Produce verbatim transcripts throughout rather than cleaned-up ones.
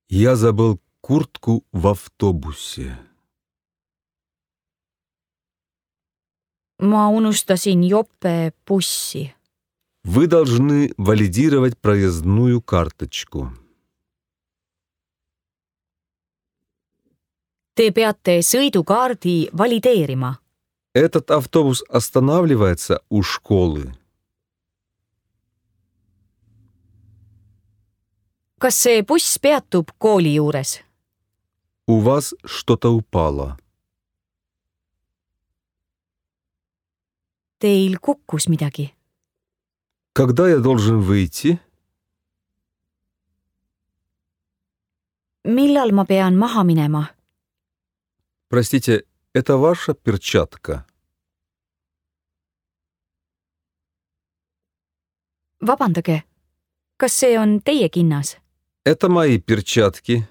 Я забыл куртку в автобусе. Ma unustasin jope bussi. Вы должны валидировать проездную карточку. Te peate sõidukaardi valideerima. Этот автобус останавливается у школы. Kas see buss peatub kooli juures? У вас что-то упало. Teil kukkus midagi. Когда я должен выйти? Millal ma pean maha minema? Простите, это ваша перчатка? Vabandage, kas see on teie kinnas? Это мои перчатки.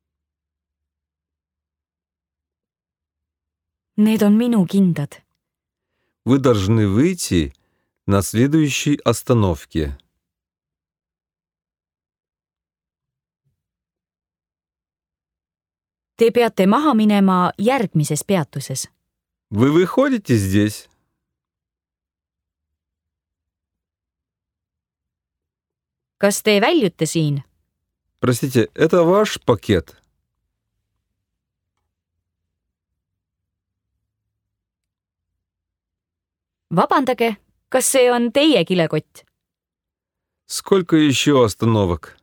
Need on minu kindad. Вы должны выйти на следующей остановке. Te peate maha minema järgmises peatuses. Вы выходите здесь? Kas te väljute siin? Простите, это ваш пакет? Vabandage, kas see on teie kilekott? Сколько еще остановок?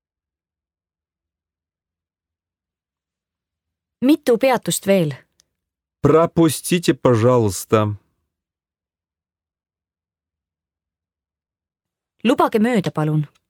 Mitu peatust veel? Пропустите, пожалуйста. Lubage mööda, palun.